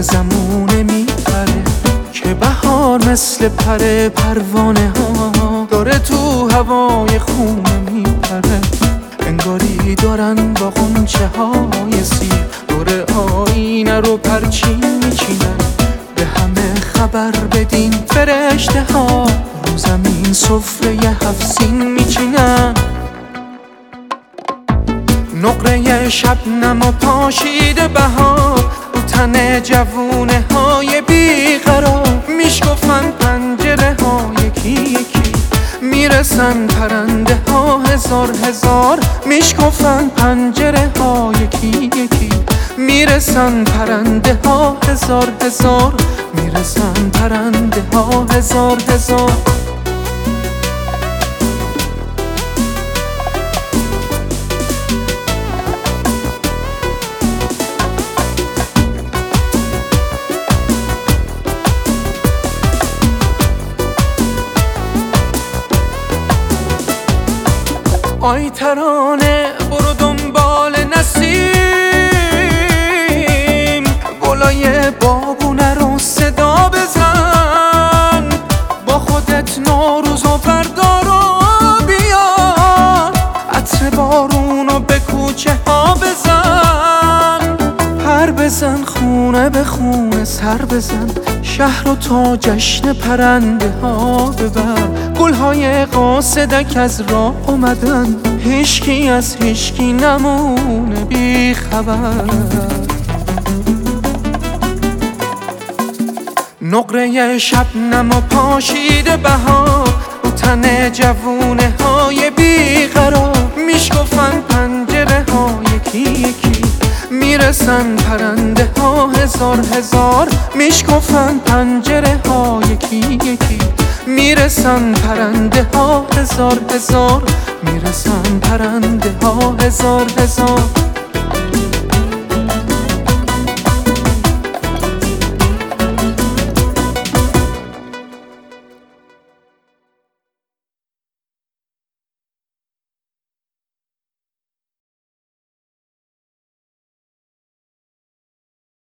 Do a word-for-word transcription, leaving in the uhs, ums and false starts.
زمونه میپره که بهار مثل پر پروانه ها داره تو هوای خونه میپره. انگاری دارن با غنچه های سیر دور آینه رو پرچین میچینن. به همه خبر بدین فرشته ها رو زمین سفره هفت سین میچینن. نقره شبنم و پاشیده بهار رو تن جوونه های بیقرار. میشکفن پنجره ها یکی یکی میرسن پرنده ها هزار هزار. میشکفن پنجره ها یکی یکی میرسن پرنده ها هزار هزار. میرسن پرنده ها هزار هزار. آی ترانه برو دنبال نسیم، گلای بابونه رو صدا بزن. با خودت نوروز و فردا رو بیار، عطر بارون رو به کوچه ها بزن. پر بزن خونه به خونه سر بزن، شهر رو تا جشن پرنده ها ببر. گلهای قاصدک از راه اومدن، هیچکی از هیچکی نمونه بی خبر. نقره شبنم و پاشیده بهار رو تن جوونه های بیقرار. میشکفن پنجره ها یکی یکی میرسن پرنده ها هزار هزار. میشکفن پنجره ها یکی یکی میرسن پرنده ها هزار هزار. میرسن پرنده ها هزار هزار.